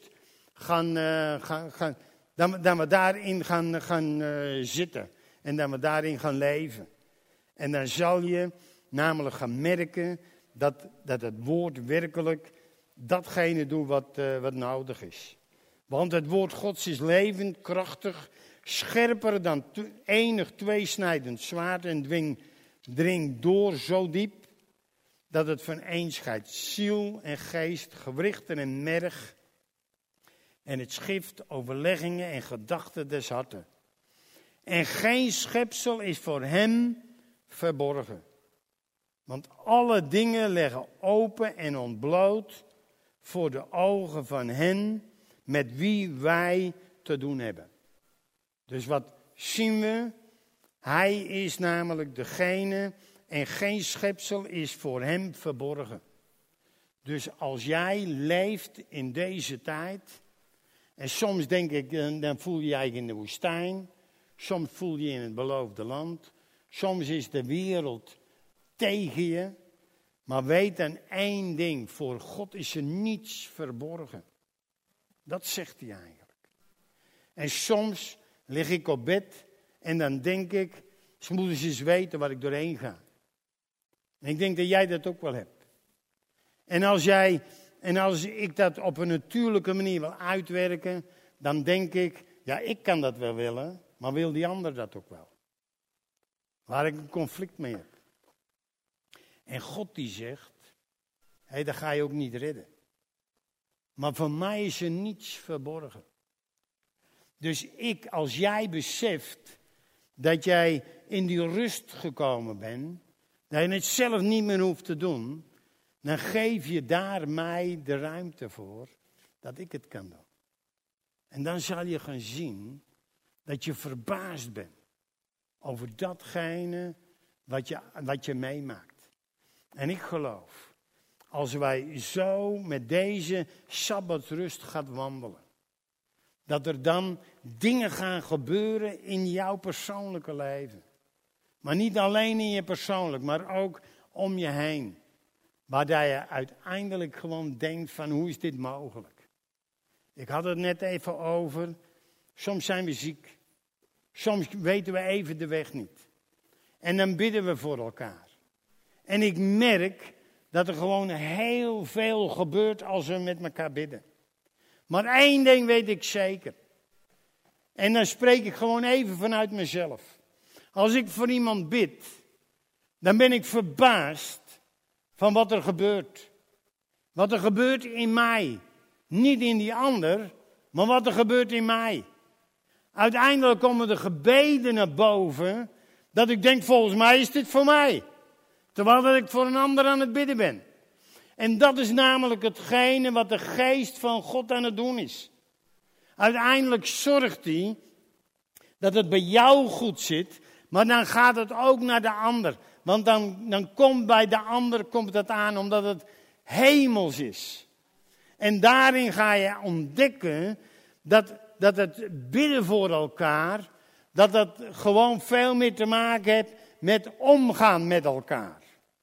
dat we daarin gaan zitten. En dat we daarin gaan leven. En dan zal je namelijk gaan merken dat het woord werkelijk datgene doet wat nodig is. Want het woord Gods is levend, krachtig, scherper dan enig tweesnijdend zwaard en dringt door zo diep dat het vaneenscheidt ziel en geest, gewrichten en merg. En het schift overleggingen en gedachten des harten. En geen schepsel is voor hem verborgen. Want alle dingen liggen open en ontbloot voor de ogen van hen met wie wij te doen hebben. Dus wat zien we? Hij is namelijk degene en geen schepsel is voor hem verborgen. Dus als jij leeft in deze tijd, en soms denk ik, dan voel je je eigenlijk in de woestijn, soms voel je je in het beloofde land, soms is de wereld tegen je, maar weet dan 1 ding, voor God is er niets verborgen. Dat zegt hij eigenlijk. En soms lig ik op bed en dan denk ik, ze moeten eens weten waar ik doorheen ga. En ik denk dat jij dat ook wel hebt. En als ik dat op een natuurlijke manier wil uitwerken, dan denk ik, ja, ik kan dat wel willen, maar wil die ander dat ook wel? Waar ik een conflict mee heb. En God die zegt, dat ga je ook niet redden. Maar voor mij is er niets verborgen. Dus als jij beseft dat jij in die rust gekomen bent, dat je het zelf niet meer hoeft te doen, dan geef je daar mij de ruimte voor dat ik het kan doen. En dan zal je gaan zien dat je verbaasd bent over datgene wat je meemaakt. En ik geloof, als wij zo met deze sabbatrust gaan wandelen, dat er dan dingen gaan gebeuren in jouw persoonlijke leven. Maar niet alleen in je persoonlijk, maar ook om je heen. Waar je uiteindelijk gewoon denkt van, hoe is dit mogelijk? Ik had het net even over, soms zijn we ziek. Soms weten we even de weg niet. En dan bidden we voor elkaar. En ik merk dat er gewoon heel veel gebeurt als we met elkaar bidden. Maar één ding weet ik zeker. En dan spreek ik gewoon even vanuit mezelf. Als ik voor iemand bid, dan ben ik verbaasd van wat er gebeurt. Wat er gebeurt in mij. Niet in die ander, maar wat er gebeurt in mij. Uiteindelijk komen de gebeden naar boven, dat ik denk, volgens mij is dit voor mij. Terwijl dat ik voor een ander aan het bidden ben. En dat is namelijk hetgene wat de geest van God aan het doen is. Uiteindelijk zorgt hij dat het bij jou goed zit, maar dan gaat het ook naar de ander. Want dan komt bij de ander het aan, omdat het hemels is. En daarin ga je ontdekken dat het bidden voor elkaar, dat gewoon veel meer te maken heeft met omgaan met elkaar.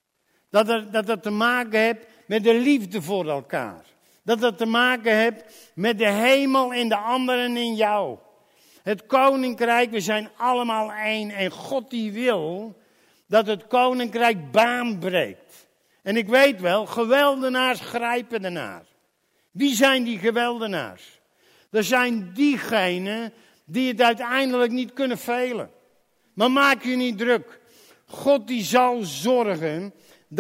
Dat het te maken heeft met de liefde voor elkaar. Dat het te maken heeft met de hemel in de anderen in jou. Het koninkrijk, we zijn allemaal één. En God die wil dat het koninkrijk baan breekt. En ik weet wel, geweldenaars grijpen ernaar. Wie zijn die geweldenaars? Dat zijn diegenen die het uiteindelijk niet kunnen velen. Maar maak je niet druk. God die zal zorgen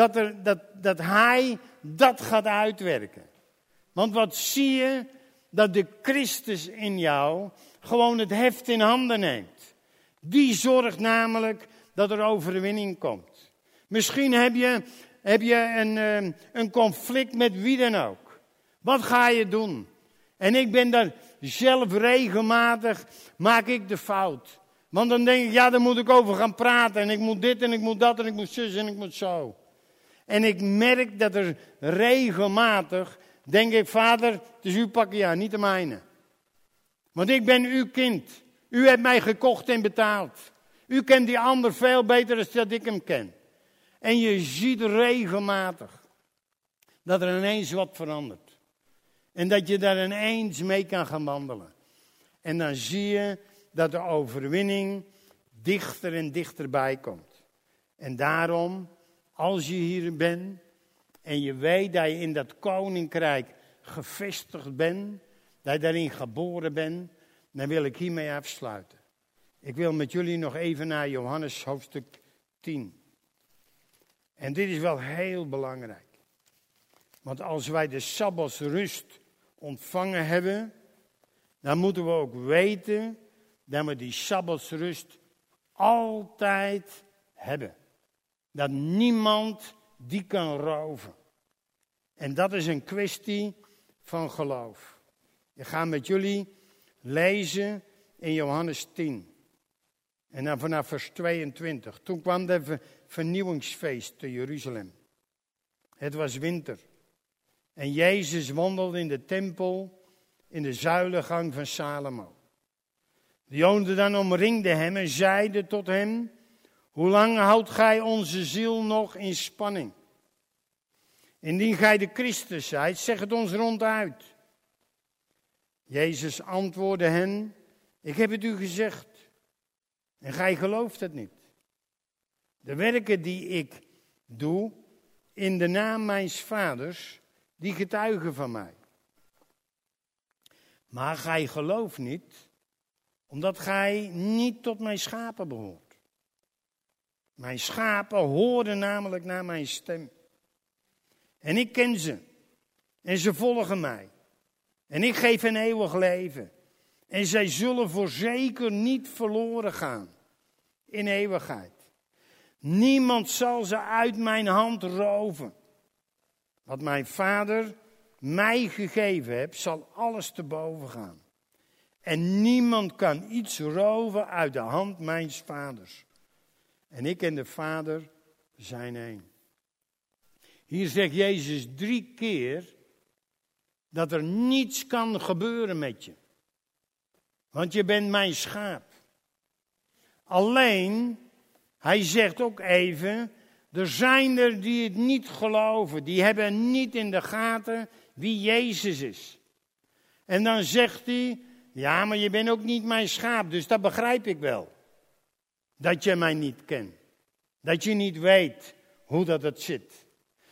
dat hij dat gaat uitwerken. Want wat zie je? Dat de Christus in jou gewoon het heft in handen neemt. Die zorgt namelijk dat er overwinning komt. Misschien heb je een conflict met wie dan ook. Wat ga je doen? En ik ben daar zelf regelmatig, maak ik de fout. Want dan denk ik, ja, daar moet ik over gaan praten. En ik moet dit en ik moet dat en ik moet zus en ik moet zo. En ik merk dat er regelmatig, denk ik, Vader, het is uw pakje, niet de mijne. Want ik ben uw kind. U hebt mij gekocht en betaald. U kent die ander veel beter dan dat ik hem ken. En je ziet regelmatig dat er ineens wat verandert. En dat je daar ineens mee kan gaan wandelen. En dan zie je dat de overwinning dichter en dichterbij komt. En daarom, als je hier bent en je weet dat je in dat koninkrijk gevestigd bent, dat je daarin geboren bent, dan wil ik hiermee afsluiten. Ik wil met jullie nog even naar Johannes hoofdstuk 10. En dit is wel heel belangrijk. Want als wij de sabbatsrust ontvangen hebben, dan moeten we ook weten dat we die sabbatsrust altijd hebben. Dat niemand die kan roven. En dat is een kwestie van geloof. Ik ga met jullie lezen in Johannes 10. En dan vanaf vers 22. Toen kwam de vernieuwingsfeest te Jeruzalem. Het was winter. En Jezus wandelde in de tempel in de zuilengang van Salomo. De Joden dan omringden hem en zeiden tot hem: hoe lang houdt gij onze ziel nog in spanning? Indien gij de Christus zijt, zeg het ons ronduit. Jezus antwoordde hen: ik heb het u gezegd. En gij gelooft het niet. De werken die ik doe in de naam mijns vaders, die getuigen van mij. Maar gij gelooft niet, omdat gij niet tot mijn schapen behoort. Mijn schapen horen namelijk naar mijn stem. En ik ken ze. En ze volgen mij. En ik geef hen eeuwig leven. En zij zullen voorzeker niet verloren gaan in eeuwigheid. Niemand zal ze uit mijn hand roven. Wat mijn vader mij gegeven heeft, zal alles te boven gaan. En niemand kan iets roven uit de hand mijns vaders. En ik en de Vader zijn één. Hier zegt Jezus 3 keer dat er niets kan gebeuren met je. Want je bent mijn schaap. Alleen, hij zegt ook even, er zijn er die het niet geloven. Die hebben niet in de gaten wie Jezus is. En dan zegt hij, ja, maar je bent ook niet mijn schaap, dus dat begrijp ik wel. Dat je mij niet kent. Dat je niet weet hoe dat het zit.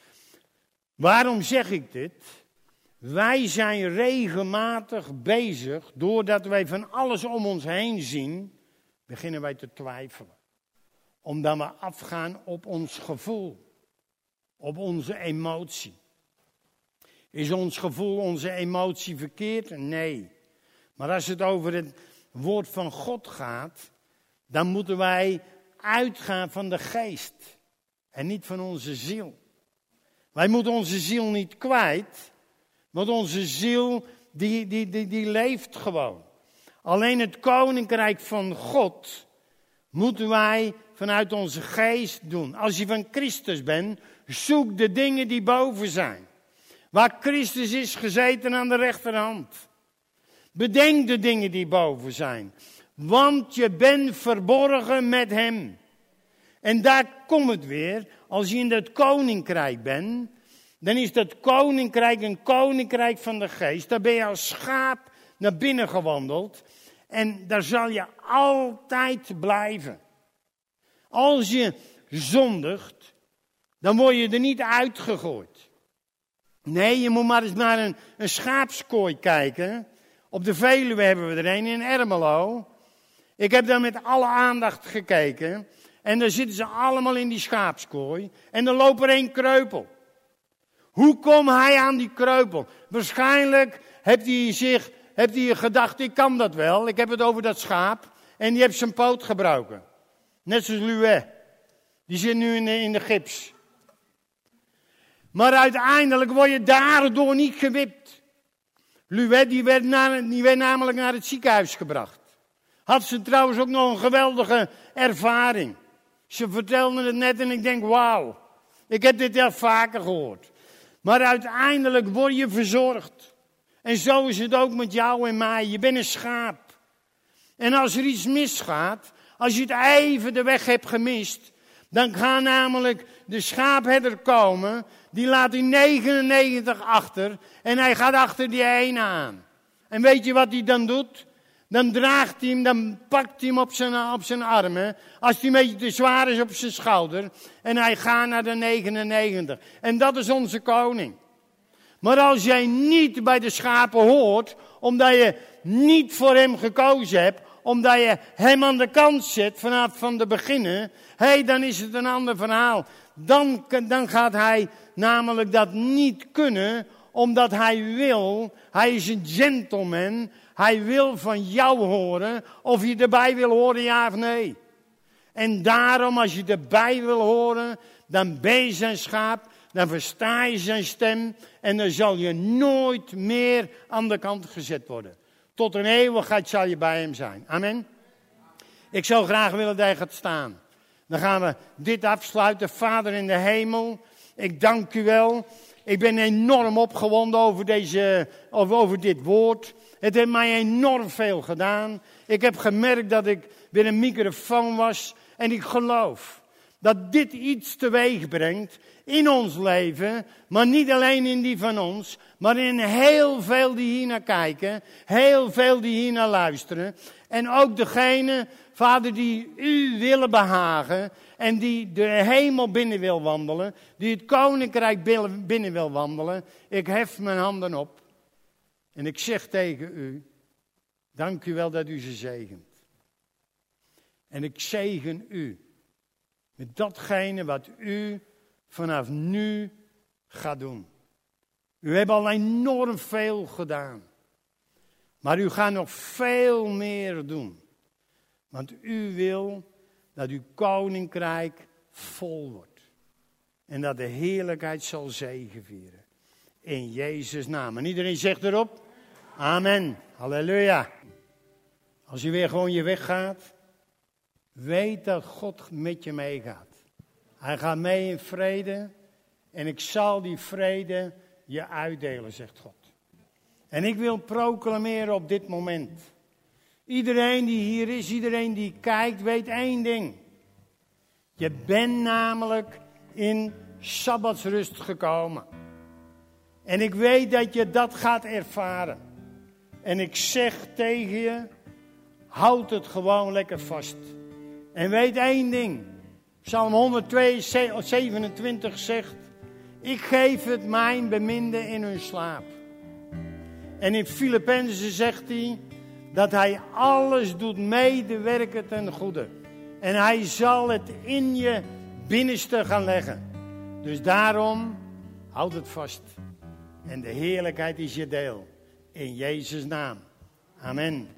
Waarom zeg ik dit? Wij zijn regelmatig bezig, doordat wij van alles om ons heen zien, beginnen wij te twijfelen. Omdat we afgaan op ons gevoel, op onze emotie. Is ons gevoel, onze emotie verkeerd? Nee. Maar als het over het woord van God gaat, dan moeten wij uitgaan van de geest en niet van onze ziel. Wij moeten onze ziel niet kwijt, want onze ziel die leeft gewoon. Alleen het koninkrijk van God moeten wij vanuit onze geest doen. Als je van Christus bent, zoek de dingen die boven zijn. Waar Christus is gezeten aan de rechterhand. Bedenk de dingen die boven zijn. Want je bent verborgen met hem. En daar komt het weer. Als je in dat koninkrijk bent, dan is dat koninkrijk een koninkrijk van de geest. Daar ben je als schaap naar binnen gewandeld. En daar zal je altijd blijven. Als je zondigt, dan word je er niet uitgegooid. Nee, je moet maar eens naar een schaapskooi kijken. Op de Veluwe hebben we er een in Ermelo. Ik heb daar met alle aandacht gekeken. En daar zitten ze allemaal in die schaapskooi. En er loopt er één kreupel. Hoe komt hij aan die kreupel? Waarschijnlijk heeft hij gedacht, ik kan dat wel. Ik heb het over dat schaap. En die heeft zijn poot gebroken. Net zoals Louis. Die zit nu in de gips. Maar uiteindelijk word je daardoor niet gewipt. Louis die werd namelijk naar het ziekenhuis gebracht. Had ze trouwens ook nog een geweldige ervaring. Ze vertelde het net en ik denk, wauw. Ik heb dit heel vaker gehoord. Maar uiteindelijk word je verzorgd. En zo is het ook met jou en mij. Je bent een schaap. En als er iets misgaat, als je het even de weg hebt gemist, dan gaat namelijk de schaapherder komen, die laat die 99 achter en hij gaat achter die ene aan. En weet je wat hij dan doet? Dan draagt hij hem, dan pakt hij hem op zijn armen, als hij een beetje te zwaar is op zijn schouder, en hij gaat naar de 99. En dat is onze koning. Maar als jij niet bij de schapen hoort, omdat je niet voor hem gekozen hebt, omdat je hem aan de kant zet vanaf van de beginnen, dan is het een ander verhaal. Dan gaat hij namelijk dat niet kunnen, omdat hij is een gentleman, hij wil van jou horen, of je erbij wil horen, ja of nee. En daarom, als je erbij wil horen, dan ben je zijn schaap, dan versta je zijn stem, en dan zal je nooit meer aan de kant gezet worden. Tot een eeuwigheid zal je bij hem zijn. Amen. Ik zou graag willen dat hij gaat staan. Dan gaan we dit afsluiten. Vader in de hemel, ik dank u wel. Ik ben enorm opgewonden over dit woord. Het heeft mij enorm veel gedaan. Ik heb gemerkt dat ik weer een microfoon was. En ik geloof dat dit iets teweeg brengt in ons leven. Maar niet alleen in die van ons. Maar in heel veel die hier naar kijken. Heel veel die hier naar luisteren. En ook degene, Vader, die u willen behagen. En die de hemel binnen wil wandelen. Die het koninkrijk binnen wil wandelen. Ik hef mijn handen op. En ik zeg tegen u, dank u wel dat u ze zegent. En ik zegen u met datgene wat u vanaf nu gaat doen. U hebt al enorm veel gedaan. Maar u gaat nog veel meer doen. Want u wil dat uw koninkrijk vol wordt. En dat de heerlijkheid zal zegevieren. In Jezus' naam. En iedereen zegt erop, amen. Halleluja. Als je weer gewoon je weg gaat, weet dat God met je meegaat. Hij gaat mee in vrede. En ik zal die vrede je uitdelen, zegt God. En ik wil proclameren op dit moment. Iedereen die hier is, iedereen die kijkt, weet één ding. Je bent namelijk in sabbatsrust gekomen. En ik weet dat je dat gaat ervaren. En ik zeg tegen je, houd het gewoon lekker vast. En weet één ding. Psalm 102, 27 zegt, ik geef het mijn beminden in hun slaap. En in Filippenzen zegt hij dat hij alles doet medewerken ten goede. En hij zal het in je binnenste gaan leggen. Dus daarom, houd het vast. En de heerlijkheid is je deel. In Jezus' naam. Amen.